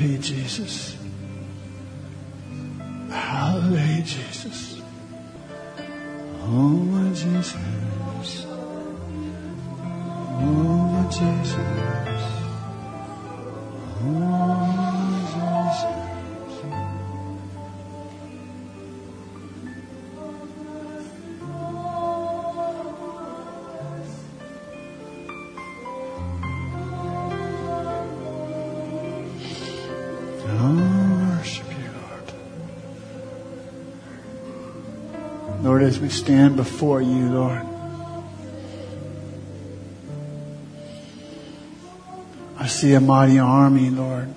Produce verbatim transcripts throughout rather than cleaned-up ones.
Hallelujah, Jesus. Hallelujah, Jesus. Oh, Jesus. Oh, Jesus. Oh, Jesus. Lord, as we stand before you, Lord, I see a mighty army, Lord.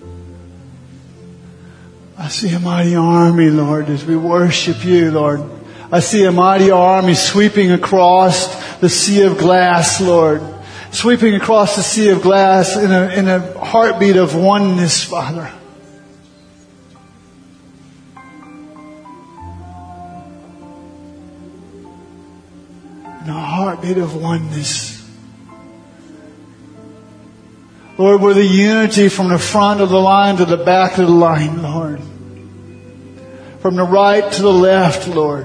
I see a mighty army, Lord, as we worship you, Lord. I see a mighty army sweeping across the sea of glass, Lord. Sweeping across the sea of glass in a, in a heartbeat of oneness, Father. In a heartbeat of oneness. Lord, we're the unity from the front of the line to the back of the line, Lord. From the right to the left, Lord.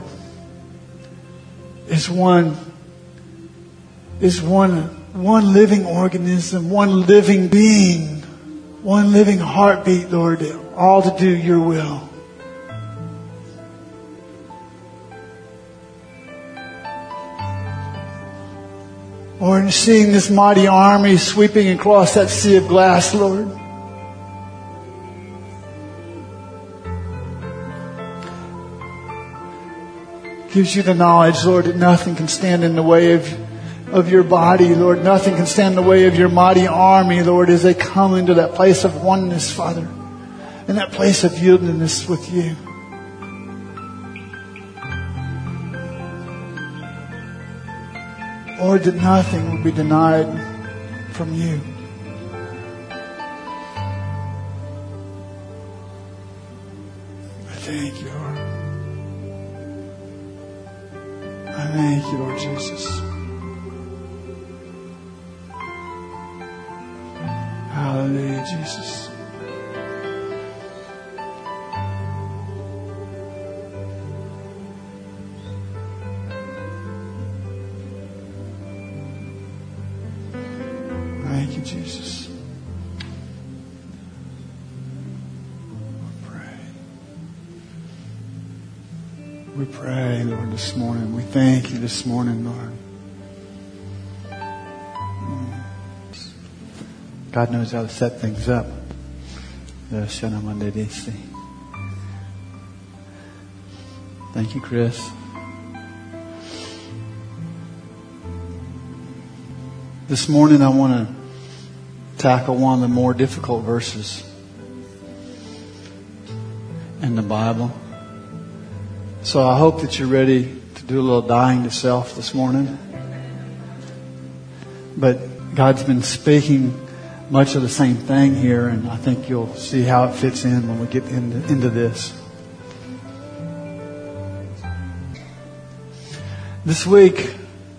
Is one, is one, one living organism, one living being, one living heartbeat, Lord, all to do your will. Lord, and seeing this mighty army sweeping across that sea of glass, Lord. Gives you the knowledge, Lord, that nothing can stand in the way of, of your body, Lord. Nothing can stand in the way of your mighty army, Lord, as they come into that place of oneness, Father. And that place of yieldedness with you. Lord, that nothing will be denied from you. I thank you, Lord. I thank you, Lord Jesus. Hallelujah, Jesus. Thank you, Jesus. We pray. We pray, Lord, this morning. We thank you this morning, Lord. God knows how to set things up. Thank you, Chris. This morning I want to tackle one of the more difficult verses in the Bible. So I hope that you're ready to do a little dying to self this morning. But God's been speaking much of the same thing here, and I think you'll see how it fits in when we get into, into this. This week,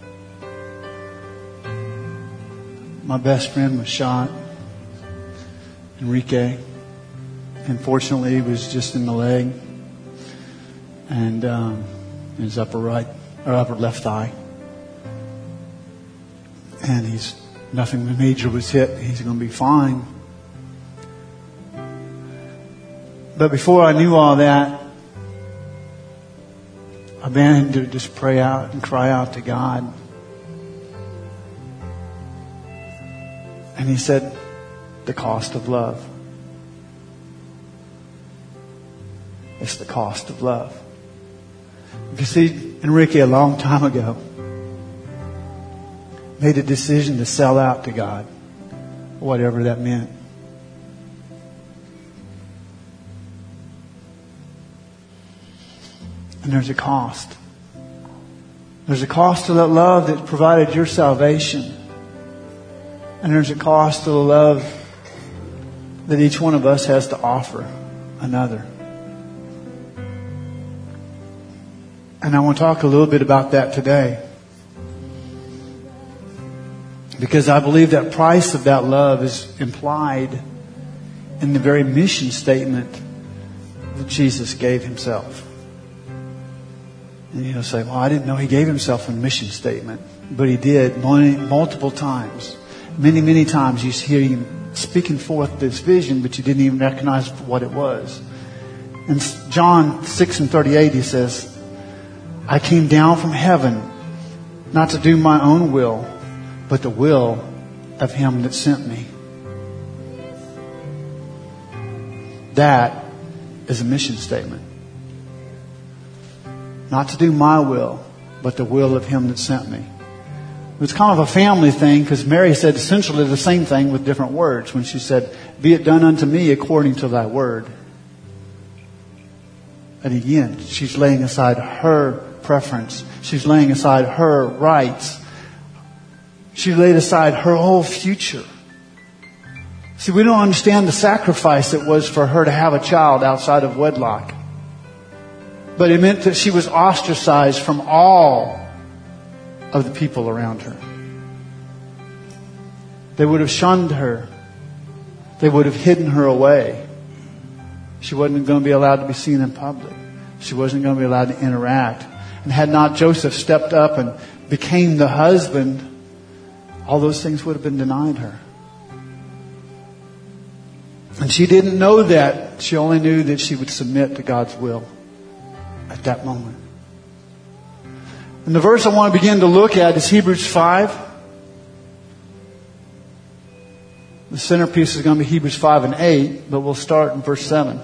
my best friend was shot, Enrique. Unfortunately, he was just in the leg and um, his upper right or upper left thigh, and he's nothing major was hit. He's going to be fine. But before I knew all that, I began to just pray out and cry out to God. And he said, the cost of love. It's the cost of love. You see, Enrique, a long time ago, made a decision to sell out to God, whatever that meant. And there's a cost. There's a cost to that love that provided your salvation. And there's a cost to the love that each one of us has to offer another. And I want to talk a little bit about that today. Because I believe that price of that love is implied in the very mission statement that Jesus gave himself. And you'll say, well, I didn't know he gave himself a mission statement. But he did multiple times. Many, many times you hear him speaking forth this vision, but you didn't even recognize what it was. In John six and thirty-eight, he says, I came down from heaven not to do my own will, but the will of him that sent me. That is a mission statement. Not to do my will, but the will of him that sent me. It was kind of a family thing, because Mary said essentially the same thing with different words when she said, be it done unto me according to thy word. And again, she's laying aside her preference. She's laying aside her rights. She laid aside her whole future. See, we don't understand the sacrifice it was for her to have a child outside of wedlock. But it meant that she was ostracized from all of the people around her. They would have shunned her. They would have hidden her away. She wasn't going to be allowed to be seen in public. She wasn't going to be allowed to interact. And had not Joseph stepped up and became the husband, all those things would have been denied her. And she didn't know that. She only knew that she would submit to God's will at that moment. And the verse I want to begin to look at is Hebrews five. The centerpiece is going to be Hebrews five and eight, but we'll start in verse seven.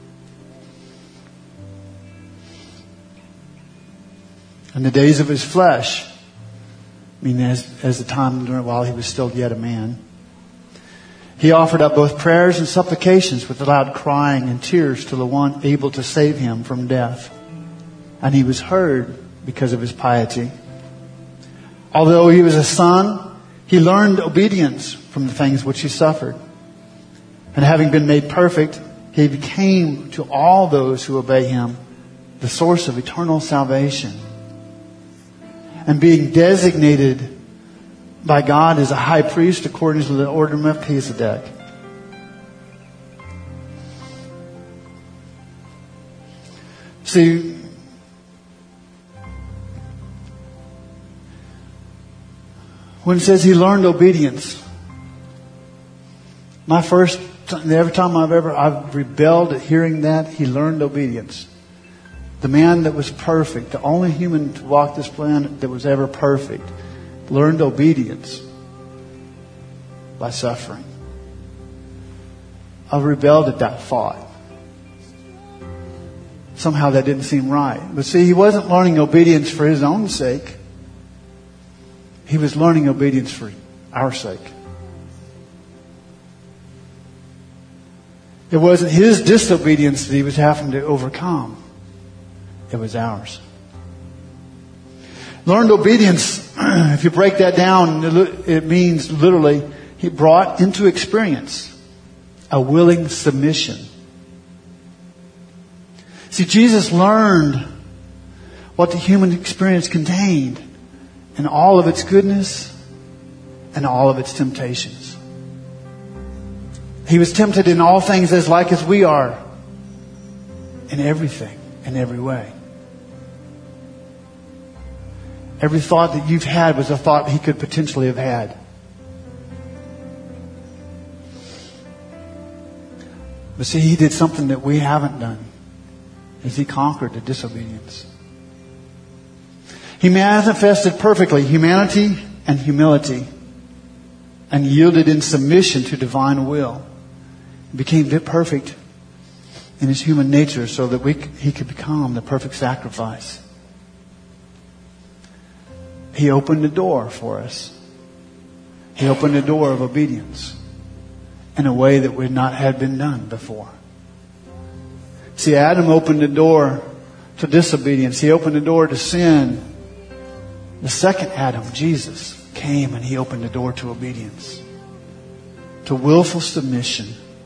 In the days of his flesh, I mean as, as the time during while he was still yet a man, he offered up both prayers and supplications with loud crying and tears to the one able to save him from death. And he was heard because of his piety. Although he was a son, he learned obedience from the things which he suffered. And having been made perfect, he became to all those who obey him the source of eternal salvation. And being designated by God as a high priest according to the order of Melchizedek. See, when it says he learned obedience, my first, every time I've ever, I've rebelled at hearing that, he learned obedience. The man that was perfect, the only human to walk this planet that was ever perfect, learned obedience by suffering. I've rebelled at that thought. Somehow that didn't seem right. But see, he wasn't learning obedience for his own sake. He was learning obedience for our sake. It wasn't his disobedience that he was having to overcome. It was ours. Learned obedience, if you break that down, it means literally, he brought into experience a willing submission. See, Jesus learned what the human experience contained and all of its goodness and all of its temptations. He was tempted in all things as like as we are, in everything, in every way. Every thought that you've had was a thought he could potentially have had. But see, he did something that we haven't done, as he conquered the disobedience. He manifested perfectly humanity and humility and yielded in submission to divine will. He became perfect in his human nature so that we, he could become the perfect sacrifice. He opened the door for us. He opened the door of obedience in a way that would not have been done before. See, Adam opened the door to disobedience. He opened the door to sin. The second Adam, Jesus, came and he opened the door to obedience, to willful submission.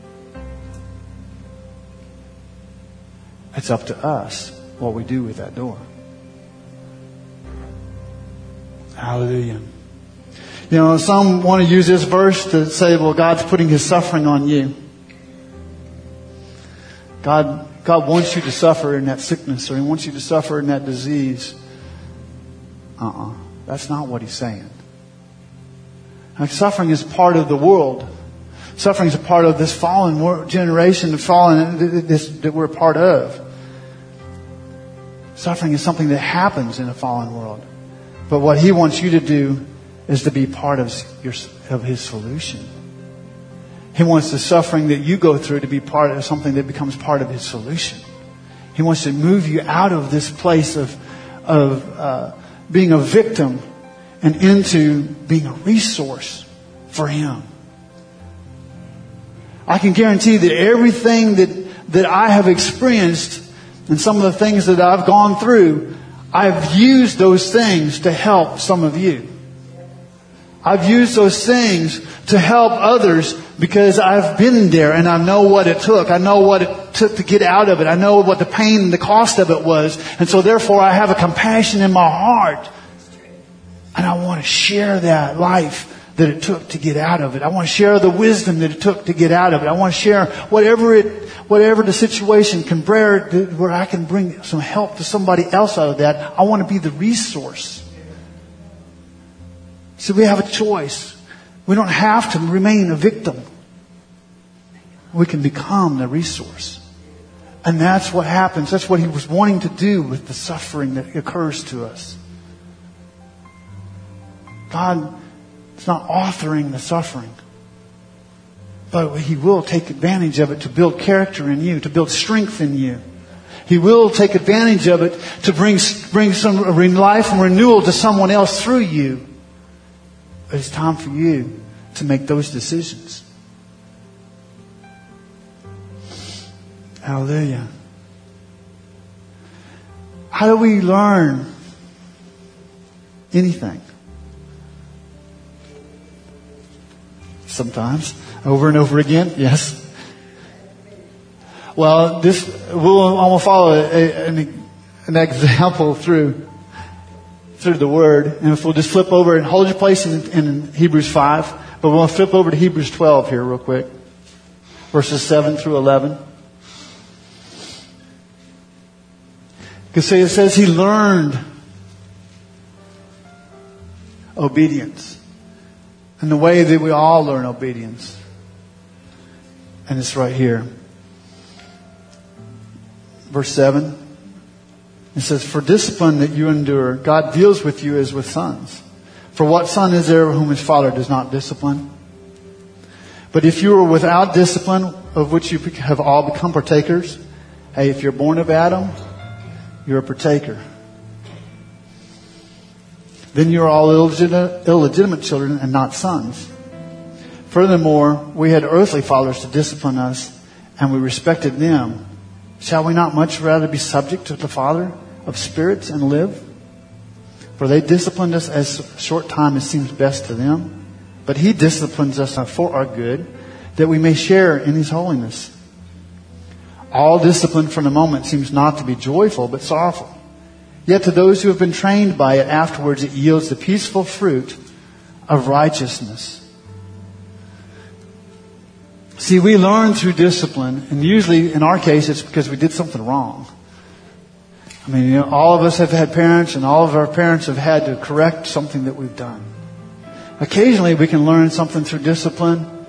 It's up to us what we do with that door. Hallelujah. You know, some want to use this verse to say, well, God's putting his suffering on you. God, God wants you to suffer in that sickness, or He wants you to suffer in that disease. Uh-uh. That's not what He's saying. Like, suffering is part of the world. Suffering is a part of this fallen world, generation, the fallen this, that we're a part of. Suffering is something that happens in a fallen world. But what He wants you to do is to be part of your, of His solution. He wants the suffering that you go through to be part of something that becomes part of His solution. He wants to move you out of this place of, of uh, being a victim and into being a resource for Him. I can guarantee that everything that, that I have experienced and some of the things that I've gone through, I've used those things to help some of you. I've used those things to help others because I've been there and I know what it took. I know what it took to get out of it. I know what the pain and the cost of it was. And so therefore I have a compassion in my heart. And I want to share that life that it took to get out of it. I want to share the wisdom that it took to get out of it. I want to share whatever it, whatever the situation can bear, where I can bring some help to somebody else out of that. I want to be the resource. So we have a choice. We don't have to remain a victim. We can become the resource. And that's what happens. That's what He was wanting to do with the suffering that occurs to us. God is not authoring the suffering. But He will take advantage of it to build character in you, to build strength in you. He will take advantage of it to bring, bring some life and renewal to someone else through you. But it's time for you to make those decisions. Hallelujah. How do we learn anything? Sometimes. Over and over again. Yes. Well, this we'll, I'm going to follow a, an, an example through through the Word. And if we'll just flip over and hold your place in, in Hebrews five. But we'll flip over to Hebrews twelve here real quick. Verses seven through eleven. Because it says He learned obedience. And the way that we all learn obedience. And it's right here. Verse seven. It says, for discipline that you endure, God deals with you as with sons. For what son is there whom his father does not discipline? But if you are without discipline, of which you have all become partakers, hey, if you're born of Adam, you're a partaker. Then you're all illegitimate, illegitimate children and not sons. Furthermore, we had earthly fathers to discipline us, and we respected them. Shall we not much rather be subject to the Father of spirits and live? For they disciplined us as short time as seems best to them. But He disciplines us for our good, that we may share in His holiness. All discipline for the moment seems not to be joyful, but sorrowful. Yet to those who have been trained by it, afterwards it yields the peaceful fruit of righteousness. See, we learn through discipline, and usually in our case it's because we did something wrong. I mean, you know, all of us have had parents, and all of our parents have had to correct something that we've done. Occasionally we can learn something through discipline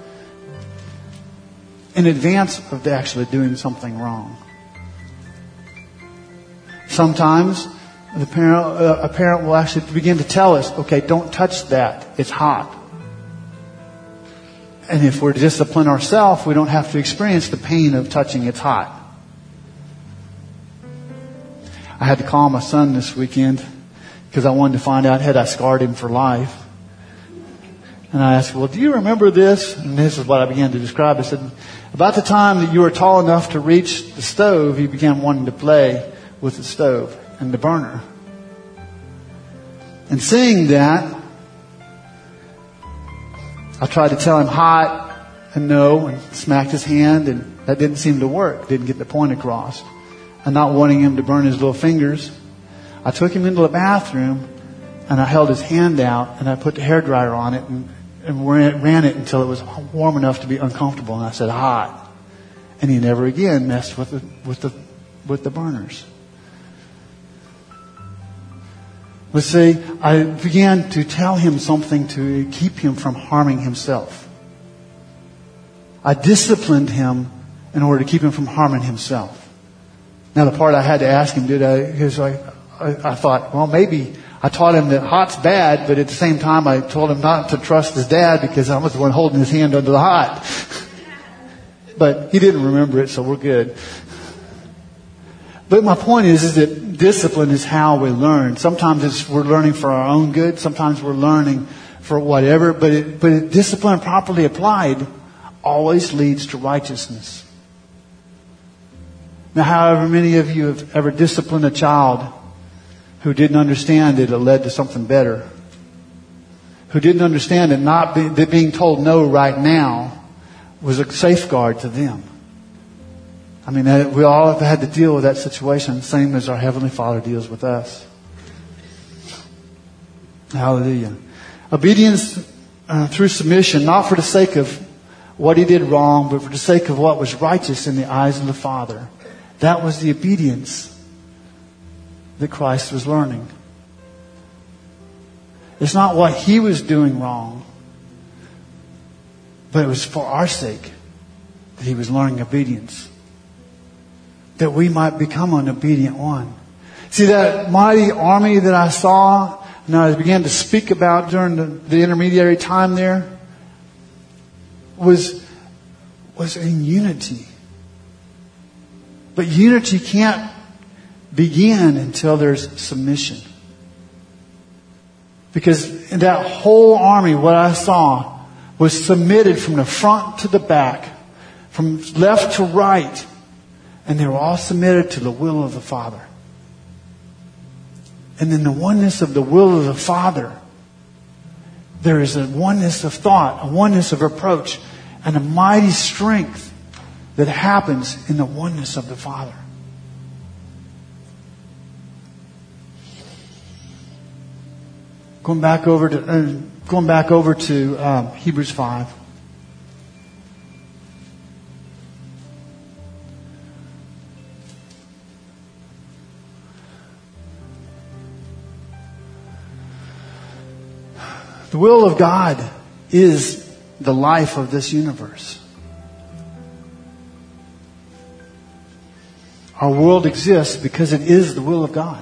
in advance of actually doing something wrong. Sometimes the parent, uh, a parent will actually begin to tell us, okay, don't touch that. It's hot. And if we're to discipline ourselves, we don't have to experience the pain of touching it's hot. I had to call my son this weekend because I wanted to find out had I scarred him for life. And I asked, well, do you remember this? And this is what I began to describe. I said, about the time that you were tall enough to reach the stove, you began wanting to play with the stove and the burner. And seeing that, I tried to tell him hot and no, and smacked his hand, and that didn't seem to work. Didn't get the point across. And not wanting him to burn his little fingers, I took him into the bathroom and I held his hand out and I put the hairdryer on it and, and ran, ran it until it was warm enough to be uncomfortable. And I said, hot. And he never again messed with the, with the, with the burners. But see, I began to tell him something to keep him from harming himself. I disciplined him in order to keep him from harming himself. Now the part I had to ask him, did I, because I, I, I thought, well, maybe I taught him that hot's bad, but at the same time I told him not to trust his dad because I was the one holding his hand under the hot. But he didn't remember it, so we're good. But my point is, is that discipline is how we learn. Sometimes it's, we're learning for our own good. Sometimes we're learning for whatever. But it, but it, discipline properly applied always leads to righteousness. Now, however many of you have ever disciplined a child who didn't understand that it led to something better, who didn't understand that not be, that being told no right now was a safeguard to them. I mean, we all have had to deal with that situation, same as our Heavenly Father deals with us. Hallelujah. Obedience uh, through submission, not for the sake of what he did wrong, but for the sake of what was righteous in the eyes of the Father. That was the obedience that Christ was learning. It's not what he was doing wrong, but it was for our sake that he was learning obedience. That we might become an obedient one. See, that mighty army that I saw and I began to speak about during the, the intermediary time there was, was in unity. But unity can't begin until there's submission. Because in that whole army, what I saw was submitted from the front to the back, from left to right. And they were all submitted to the will of the Father. And in the oneness of the will of the Father, there is a oneness of thought, a oneness of approach, and a mighty strength that happens in the oneness of the Father. Going back over to uh, going back over to um, Hebrews five. The will of God is the life of this universe. Our world exists because it is the will of God.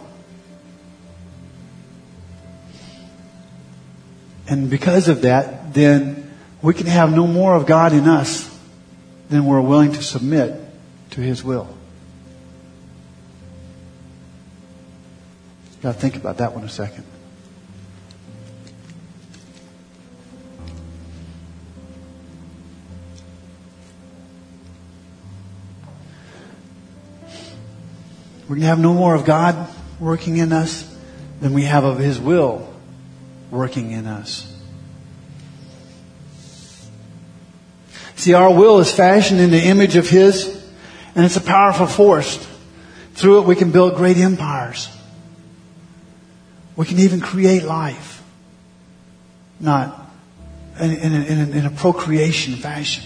And because of that, then we can have no more of God in us than we're willing to submit to His will. You got to think about that one a second. We can have no more of God working in us than we have of His will working in us. See, our will is fashioned in the image of His, and it's a powerful force. Through it we can build great empires. We can even create life. Not in, in, a, in, a, in a procreation fashion.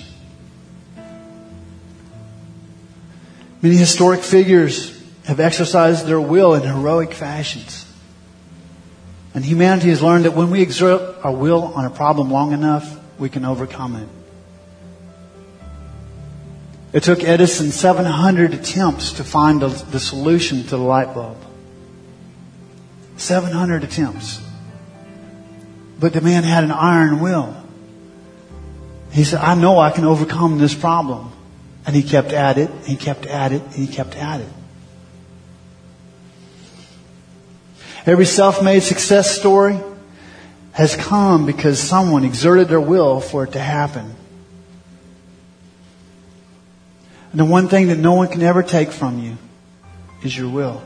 Many historic figures have exercised their will in heroic fashions. And humanity has learned that when we exert our will on a problem long enough, we can overcome it. It took Edison seven hundred attempts to find the, the solution to the light bulb. seven hundred attempts. But the man had an iron will. He said, I know I can overcome this problem. And he kept at it, and he kept at it, and he kept at it. Every self-made success story has come because someone exerted their will for it to happen. And the one thing that no one can ever take from you is your will.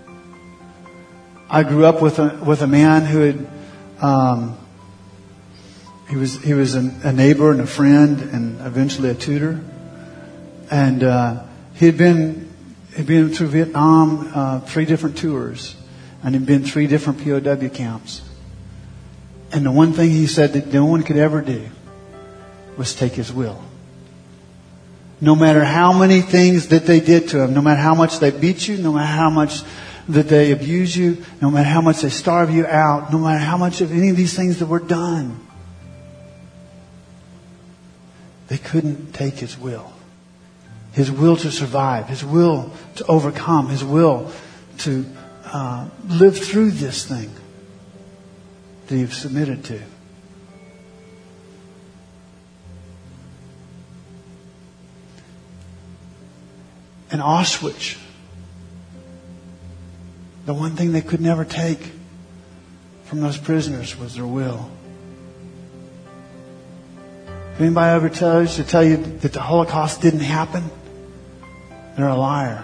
I grew up with a with a man who had um, he was he was a, a neighbor and a friend and eventually a tutor, and uh, he had been he'd been through Vietnam uh, three different tours. And he'd been three different P O W camps. And the one thing he said that no one could ever do was take his will. No matter how many things that they did to him, no matter how much they beat you, no matter how much that they abuse you, no matter how much they starve you out, no matter how much of any of these things that were done, they couldn't take His will. His will to survive, His will to overcome, His will to uh, live through this thing that you've submitted to. In Auschwitz, the one thing they could never take from those prisoners was their will. If anybody ever tells you to tell you that the Holocaust didn't happen, they're a liar.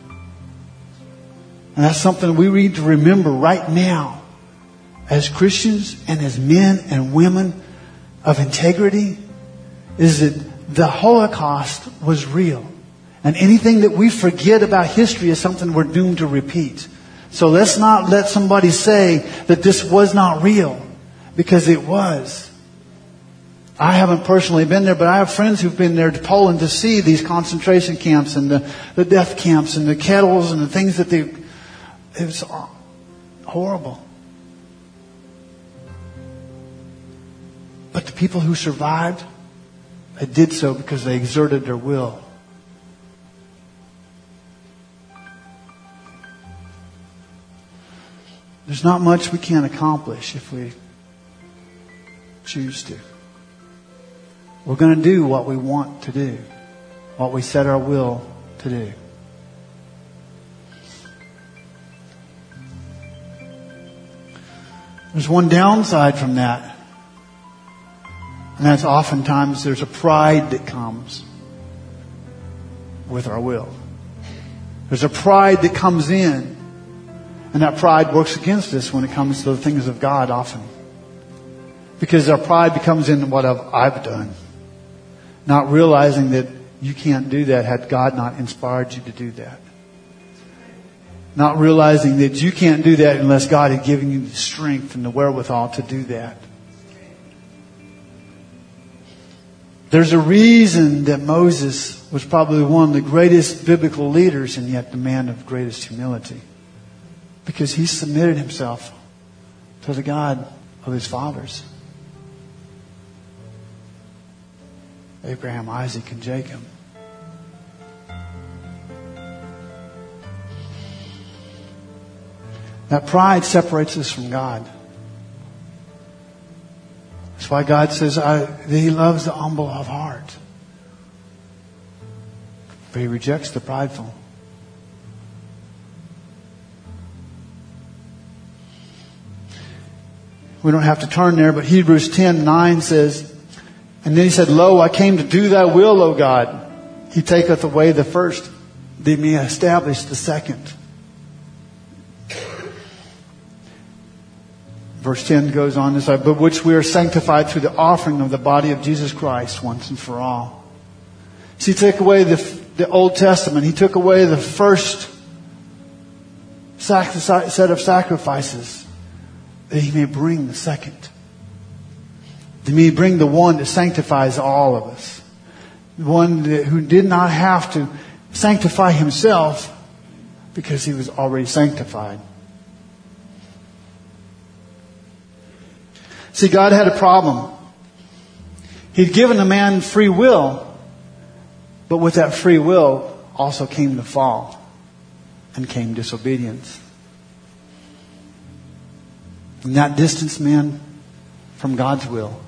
And that's something we need to remember right now as Christians and as men and women of integrity, is that the Holocaust was real. And anything that we forget about history is something we're doomed to repeat. So let's not let somebody say that this was not real, because it was. I haven't personally been there, but I have friends who've been there to Poland to see these concentration camps and the, the death camps and the kettles and the things that they... It was horrible. But the people who survived, they did so because they exerted their will. There's not much we can't accomplish if we choose to. We're going to do what we want to do, what we set our will to do. There's one downside from that, and that's oftentimes there's a pride that comes with our will. There's a pride that comes in, and that pride works against us when it comes to the things of God often. Because our pride becomes in what I've, I've done. Not realizing that you can't do that had God not inspired you to do that. Not realizing that you can't do that unless God had given you the strength and the wherewithal to do that. There's a reason that Moses was probably one of the greatest biblical leaders and yet the man of greatest humility. Because he submitted himself to the God of his fathers. Abraham, Isaac, and Jacob. That pride separates us from God. That's why God says I, that He loves the humble of heart. But He rejects the prideful. We don't have to turn there, but Hebrews ten nine says, and then He said, Lo, I came to do Thy will, O God. He taketh away the first, that He may establish the second. Verse ten goes on this way, but which we are sanctified through the offering of the body of Jesus Christ once and for all. See, He took away the, the Old Testament. He took away the first sac- set of sacrifices, that He may bring the second. That He may bring the one that sanctifies all of us. The one that, who did not have to sanctify Himself because He was already sanctified. See, God had a problem. He'd given a man free will, but with that free will also came the fall and came disobedience. And that distanced man from God's will.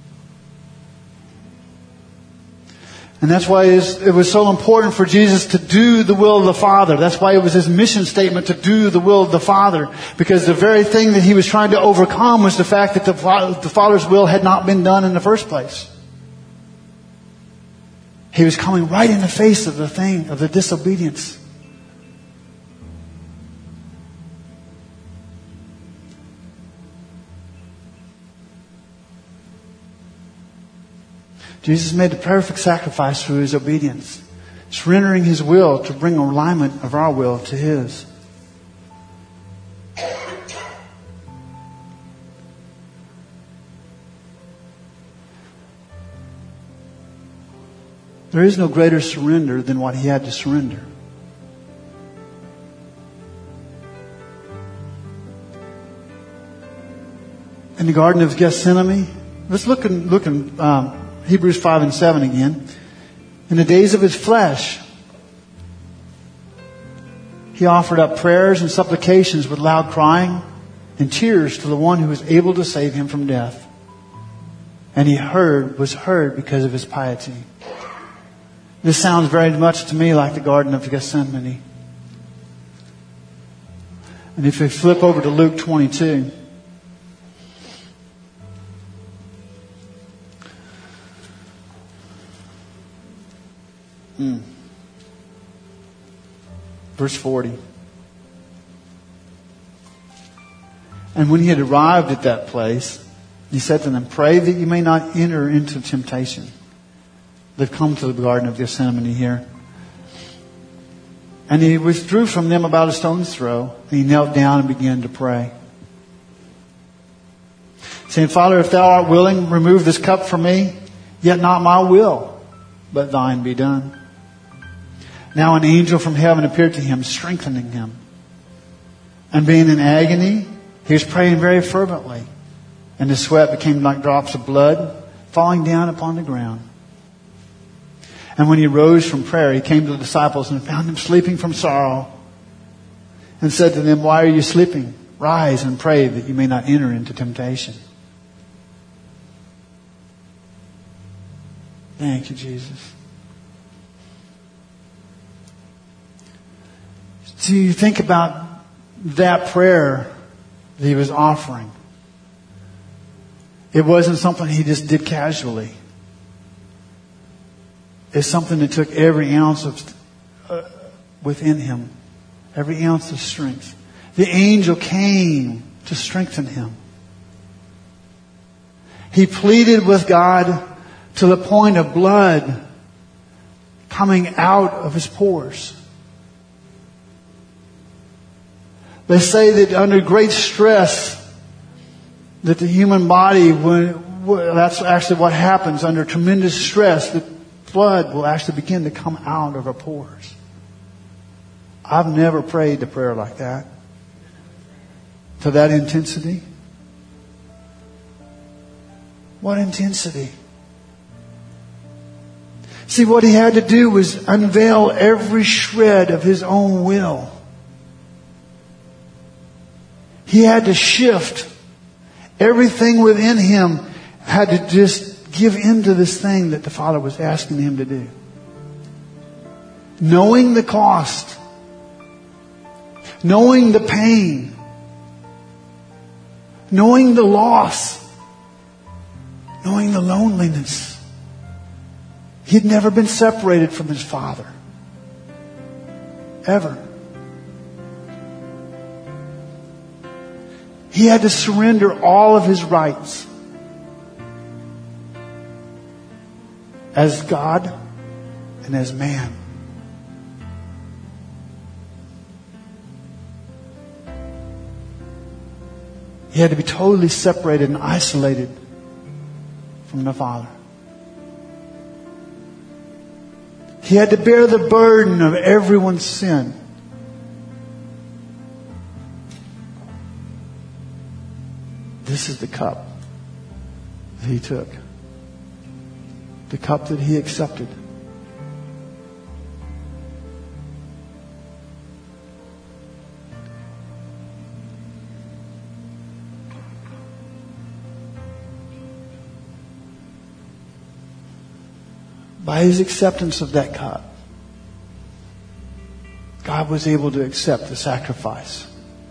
And that's why it was so important for Jesus to do the will of the Father. That's why it was His mission statement to do the will of the Father. Because the very thing that He was trying to overcome was the fact that the Father's will had not been done in the first place. He was coming right in the face of the thing, of the disobedience. Jesus made the perfect sacrifice through His obedience, surrendering His will to bring alignment of our will to His. There is no greater surrender than what he had to surrender. In the Garden of Gethsemane, let's look in, look in um, Hebrews five and seven again. In the days of his flesh, he offered up prayers and supplications with loud crying and tears to the one who was able to save him from death. And he heard, was heard because of his piety. This sounds very much to me like the Garden of Gethsemane. And if we flip over to Luke twenty-two. Mm. Verse forty. And when he had arrived at that place, he said to them, "Pray that you may not enter into temptation." They've come to the Garden of Gethsemane here. And he withdrew from them about a stone's throw, and he knelt down and began to pray, saying, "Father, if thou art willing, remove this cup from me, yet not my will, but thine be done." Now an angel from heaven appeared to him, strengthening him. And being in agony, he was praying very fervently, and his sweat became like drops of blood falling down upon the ground. And when he rose from prayer, he came to the disciples and found them sleeping from sorrow, and said to them, "Why are you sleeping? Rise and pray that you may not enter into temptation." Thank you, Jesus. So you think about that prayer that he was offering. It wasn't something he just did casually. It's something that took every ounce of uh, within him, every ounce of strength. The angel came to strengthen him. He pleaded with God to the point of blood coming out of his pores. They say that under great stress, that the human body, when, that's actually what happens under tremendous stress, that blood will actually begin to come out of our pores. I've never prayed a prayer like that, to that intensity. What intensity? See, what he had to do was unveil every shred of his own will. He had to shift. Everything within him had to just give in to this thing that the Father was asking him to do. Knowing the cost. Knowing the pain. Knowing the loss. Knowing the loneliness. He'd never been separated from his Father. Ever. He had to surrender all of his rights as God and as man. He had to be totally separated and isolated from the Father. He had to bear the burden of everyone's sin. This is the cup that he took. The cup that he accepted. By his acceptance of that cup, God was able to accept the sacrifice.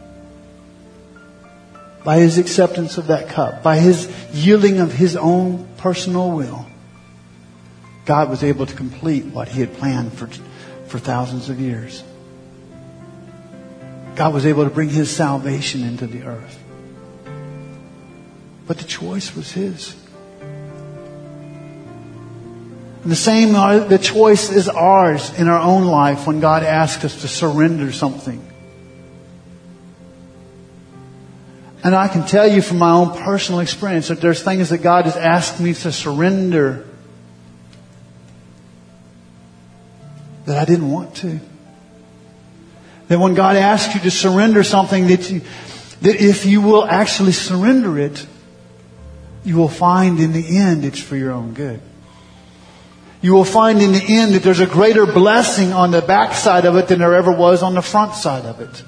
By his acceptance of that cup, by his yielding of his own personal will, God was able to complete what he had planned for, for thousands of years. God was able to bring his salvation into the earth. But the choice was his. And the same, the choice is ours in our own life when God asks us to surrender something. And I can tell you from my own personal experience that there's things that God has asked me to surrender. that I didn't want to. That when God asks you to surrender something, that you, that if you will actually surrender it, you will find in the end it's for your own good. You will find in the end that there's a greater blessing on the back side of it than there ever was on the front side of it.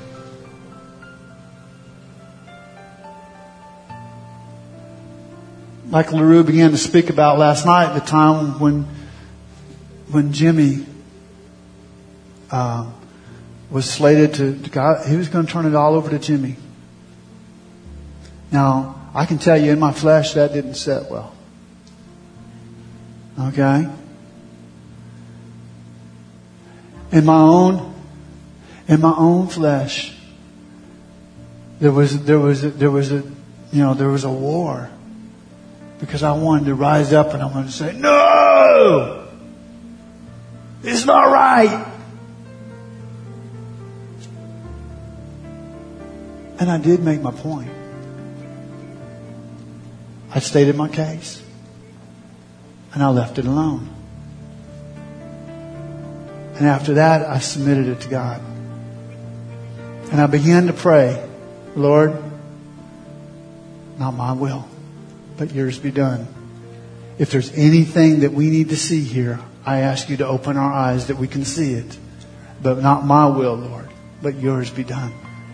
Like LaRue began to speak about last night, the time when when Jimmy uh, was slated to, to God, he was going to turn it all over to Jimmy. Now, I can tell you in my flesh that didn't sit well. Okay? In my own, in my own flesh, there was there was a, there was a you know there was a war. Because I wanted to rise up and I wanted to say, no! It's not right! And I did make my point. I stated my case. And I left it alone. And after that, I submitted it to God. And I began to pray, Lord, not my will, but yours be done. If there's anything that we need to see here, I ask you to open our eyes that we can see it. But not my will, Lord, but yours be done.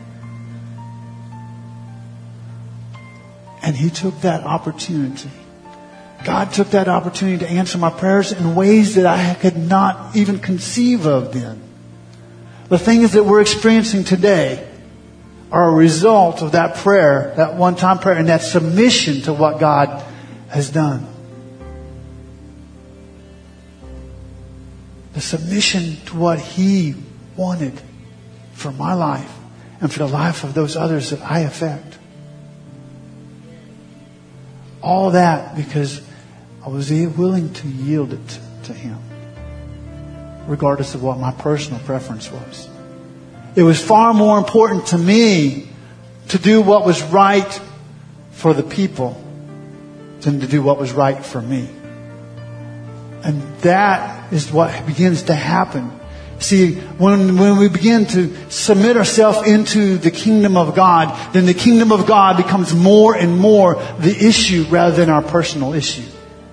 And He took that opportunity. God took that opportunity to answer my prayers in ways that I could not even conceive of then. The things that we're experiencing today are a result of that prayer, that one-time prayer, and that submission to what God has done. The submission to what He wanted for my life and for the life of those others that I affect. All that because I was willing to yield it to Him, regardless of what my personal preference was. It was far more important to me to do what was right for the people than to do what was right for me. And that is what begins to happen. See, when, when we begin to submit ourselves into the kingdom of God, then the kingdom of God becomes more and more the issue rather than our personal issue.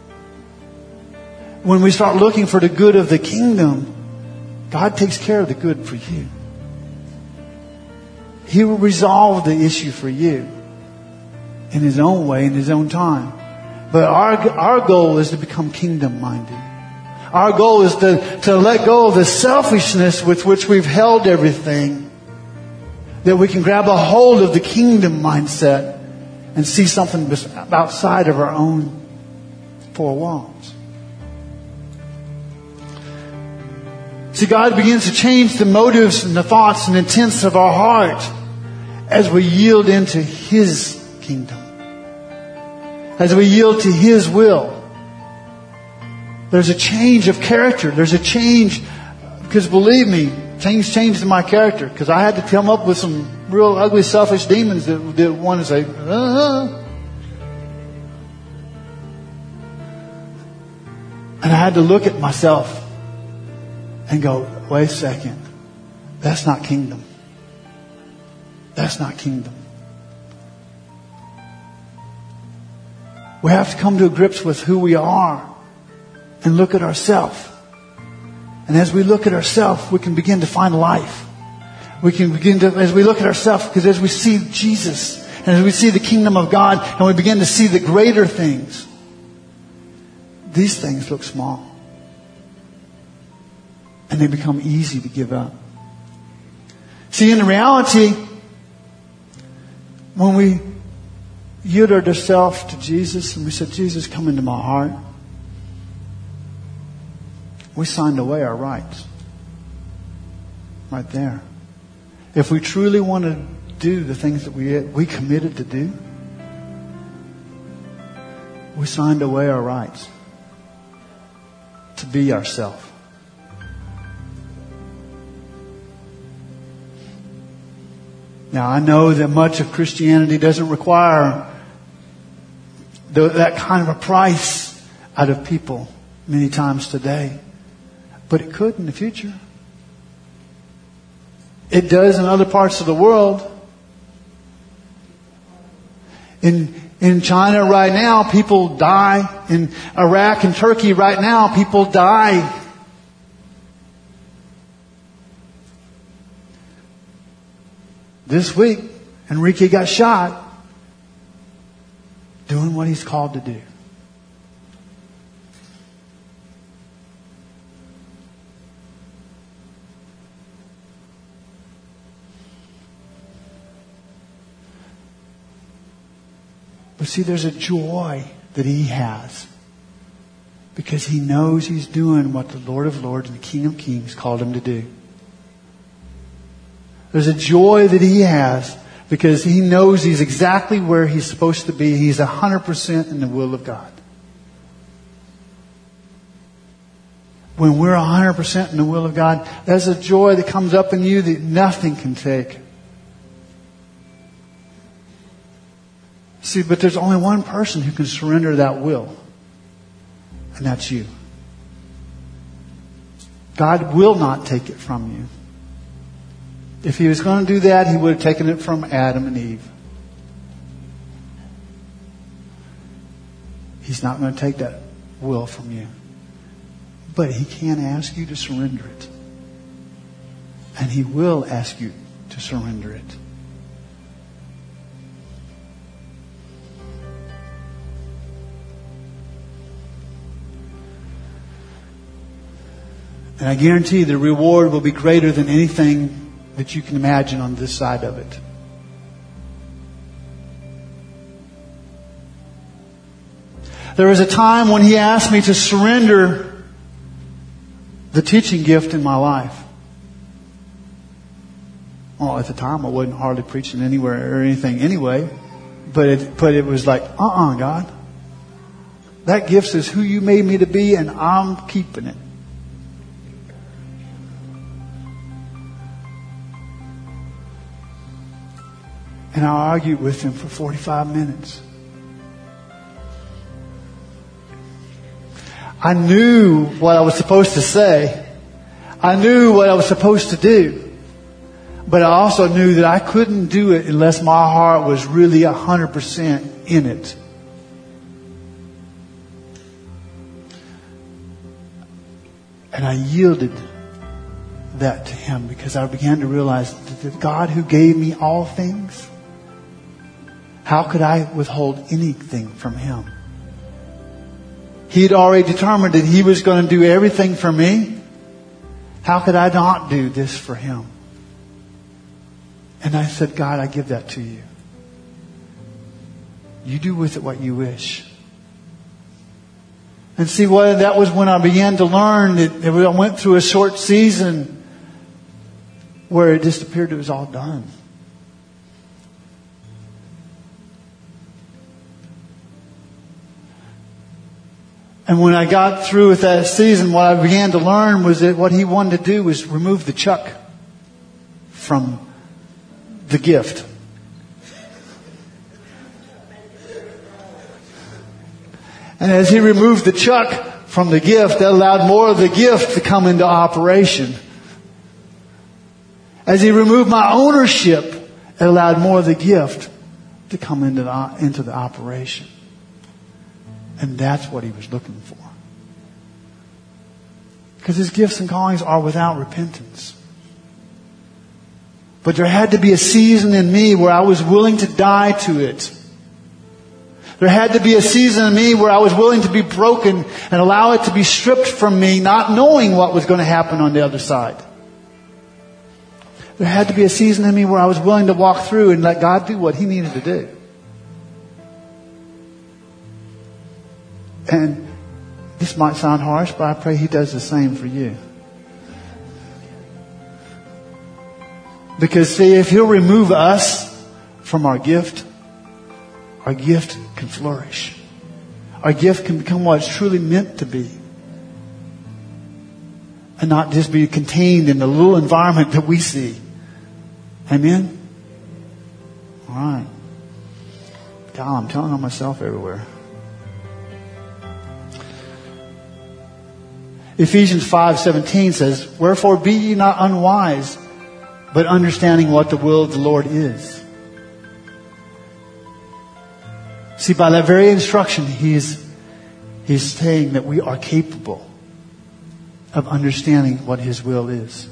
When we start looking for the good of the kingdom, God takes care of the good for you. He will resolve the issue for you in His own way, in His own time. But our, our goal is to become kingdom-minded. Our goal is to, to let go of the selfishness with which we've held everything. That we can grab a hold of the kingdom mindset and see something outside of our own four walls. See, God begins to change the motives and the thoughts and intents of our heart as we yield into His kingdom. As we yield to His will. There's a change of character. There's a change, because believe me, things changed in my character. Because I had to come up with some real ugly, selfish demons that, that want to say, uh-huh. And I had to look at myself and go, wait a second. That's not kingdom. That's not kingdom. We have to come to grips with who we are and look at ourselves. And as we look at ourselves, we can begin to find life. We can begin to, as we look at ourselves, because as we see Jesus and as we see the kingdom of God and we begin to see the greater things, these things look small. And they become easy to give up. See, in reality, when we yield ourselves to Jesus and we said, Jesus, come into my heart, we signed away our rights. Right there. If we truly want to do the things that we, we committed to do, we signed away our rights to be ourselves. Now, I know that much of Christianity doesn't require the, that kind of a price out of people many times today. But it could in the future. It does in other parts of the world. In in China right now, people die. In Iraq and Turkey right now, people die. This week, Enrique got shot doing what he's called to do. But see, there's a joy that he has because he knows he's doing what the Lord of Lords and the King of Kings called him to do. There's a joy that he has because he knows he's exactly where he's supposed to be. He's one hundred percent in the will of God. When we're one hundred percent in the will of God, there's a joy that comes up in you that nothing can take. See, but there's only one person who can surrender that will. And that's you. God will not take it from you. If He was going to do that, He would have taken it from Adam and Eve. He's not going to take that will from you. But He can ask you to surrender it. And He will ask you to surrender it. And I guarantee the reward will be greater than anything that you can imagine on this side of it. There was a time when He asked me to surrender the teaching gift in my life. Well, at the time I wasn't hardly preaching anywhere or anything anyway. But it, but it was like, uh-uh, God. That gift is who you made me to be and I'm keeping it. And I argued with Him for forty-five minutes. I knew what I was supposed to say. I knew what I was supposed to do. But I also knew that I couldn't do it unless my heart was really one hundred percent in it. And I yielded that to Him because I began to realize that the God who gave me all things, how could I withhold anything from Him? He had already determined that He was going to do everything for me. How could I not do this for Him? And I said, God, I give that to you. You do with it what you wish. And see, what that was when I began to learn that I went through a short season where it just appeared it was all done. And when I got through with that season, what I began to learn was that what He wanted to do was remove the chuck from the gift. And as He removed the chuck from the gift, that allowed more of the gift to come into operation. As He removed my ownership, it allowed more of the gift to come into the, into the operation. And that's what He was looking for. Because His gifts and callings are without repentance. But there had to be a season in me where I was willing to die to it. There had to be a season in me where I was willing to be broken and allow it to be stripped from me, not knowing what was going to happen on the other side. There had to be a season in me where I was willing to walk through and let God do what He needed to do. And this might sound harsh, but I pray He does the same for you. Because see, if He'll remove us from our gift, our gift can flourish. Our gift can become what it's truly meant to be. And not just be contained in the little environment that we see. Amen? All right. God, I'm telling on myself everywhere. Ephesians five seventeen says, "Wherefore be ye not unwise, but understanding what the will of the Lord is." See, by that very instruction, He's, He's saying that we are capable of understanding what His will is.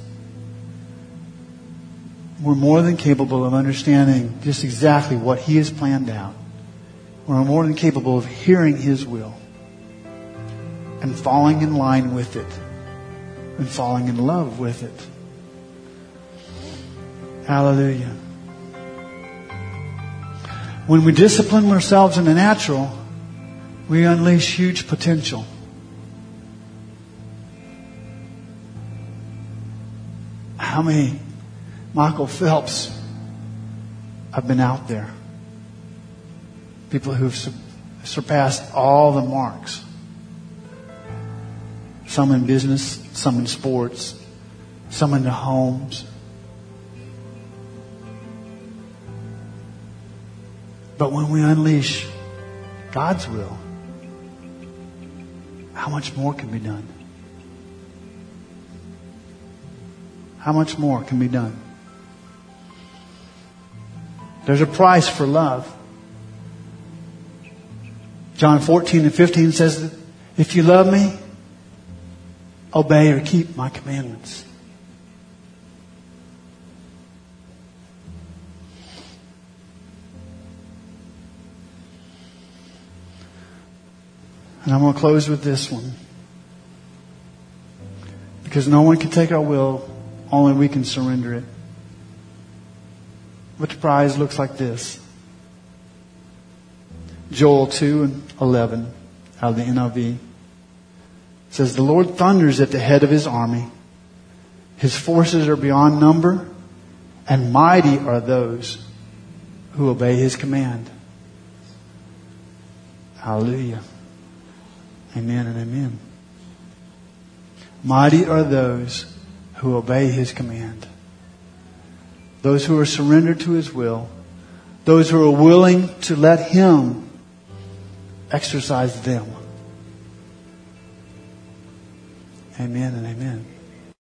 We're more than capable of understanding just exactly what He has planned out. We're more than capable of hearing His will and falling in line with it and falling in love with it. Hallelujah. When we discipline ourselves in the natural, we unleash huge potential. How many Michael Phelps have been out there? People who've surpassed all the marks. Some in business, some in sports, some in the homes. But when we unleash God's will, how much more can be done? How much more can be done? There's a price for love. John fourteen and fifteen says that if you love me, obey or keep my commandments. And I'm going to close with this one. Because no one can take our will, only we can surrender it. But the prize looks like this. Joel two and eleven out of the N I V says, "The Lord thunders at the head of His army. His forces are beyond number, and mighty are those who obey His command." Hallelujah. Amen and amen. Mighty are those who obey His command. Those who are surrendered to His will. Those who are willing to let Him exercise them. Amen and amen.